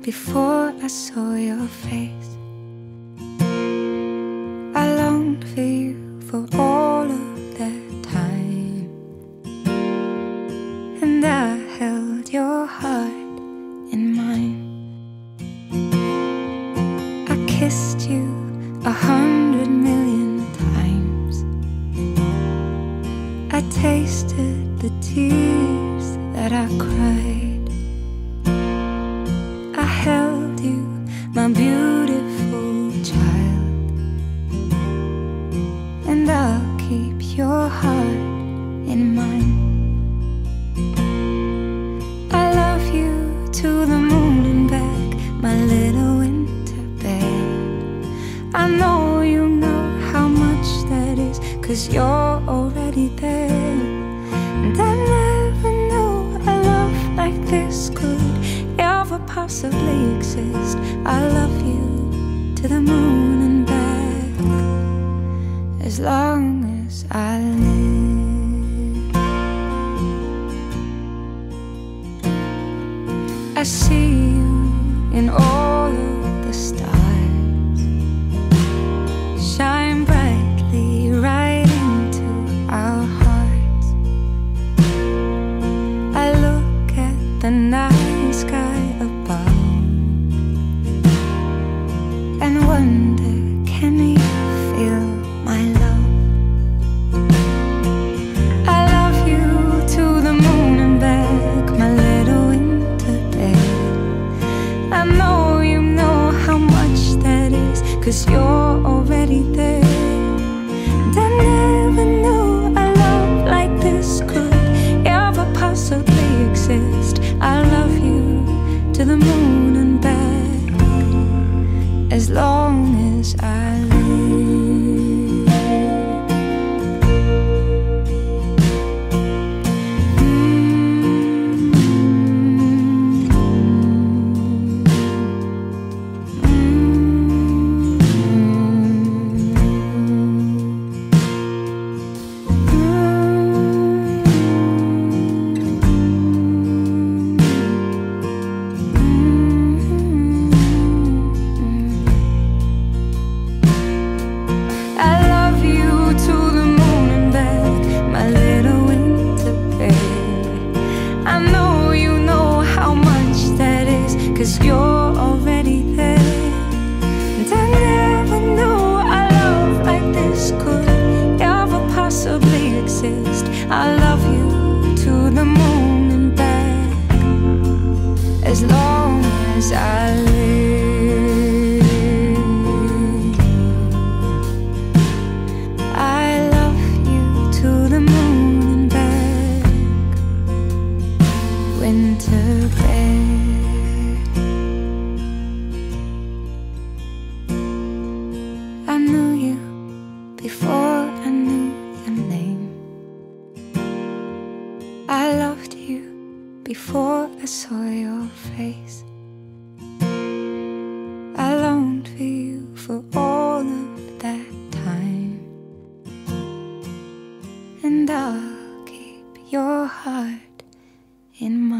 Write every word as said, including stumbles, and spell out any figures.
before I saw your face. I longed for you for all of that time, and I held your heart in mine. I kissed you a hundred million times. I tasted the tears that I cried. I held you, my beautiful child, and I'll keep your heart in mine. I love you to the moon and back, my little winter bear. I know you know how much that is, 'cause you're already there. And I never knew a love like this could ever possibly exist. I love you to the moon and back, as long as I live. I see you in all of the stars, shine brightly right into our hearts. I look at the night sky above and wonder, can you feel my love? I love you to the moon and back, my little winter bear. I know you know how much that is, 'cause you're already there. And I never knew a love like this could ever possibly exist. I love you to the moon and back, as long as I live. Mm-hmm. Cause you're already there. And I never knew a love like this could ever possibly exist. I love you to the moon and back, as long as I live. I love you to the moon and back, winter bear. I knew you before I knew your name. I loved you before I saw your face. I longed for you for all of that time, and I'll keep your heart in mine.